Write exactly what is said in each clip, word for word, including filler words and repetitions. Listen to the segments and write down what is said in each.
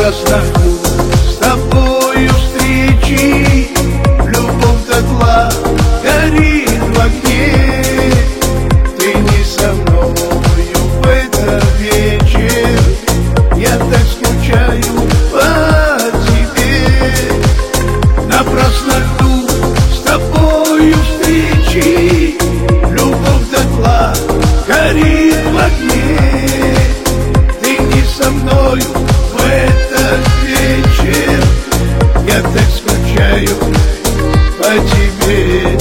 Напрасно жду с тобою встречи, любовь дотла горит в огне. Ты не со мною в этот вечер, я так скучаю по тебе. Напрасно жду с тобою встречи, любовь дотла горит в огне. Ты не со мною в этот вечер, я так скучаю по тебе.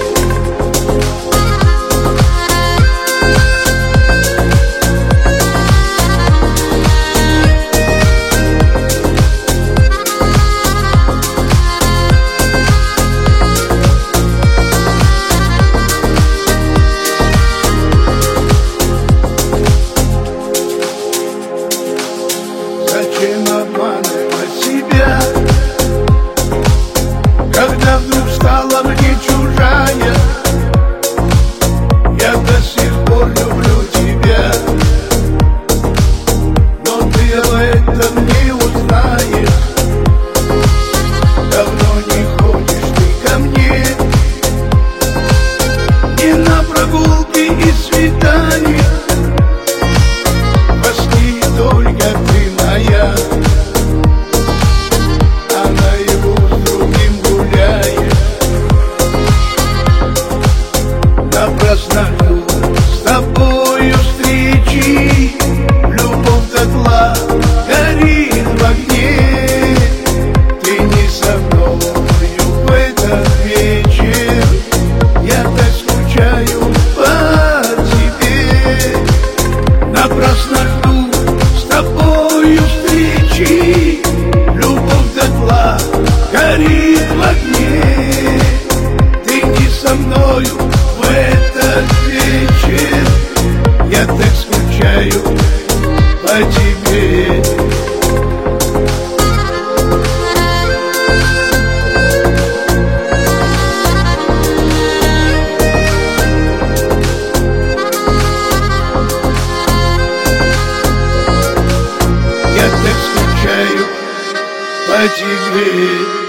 Зачем обманывать себя, когда вдруг стала мне чужая? Я до сих пор люблю тебя, но ты об этом не узнаешь. Давно не ходишь ты ко мне, ни на прогулки и свидания. Во сне только ты моя, а наяву с другим гуляешь. Напрасно жду с тобою встречи, любовь дотла горит в огне. Ты не со мною в этот вечер, я так скучаю по тебе. Напрасно жду с тобою встречи, любовь дотла горит в огне. Ты не со мною в этот вечер, я так скучаю по тебе. Я так скучаю по тебе.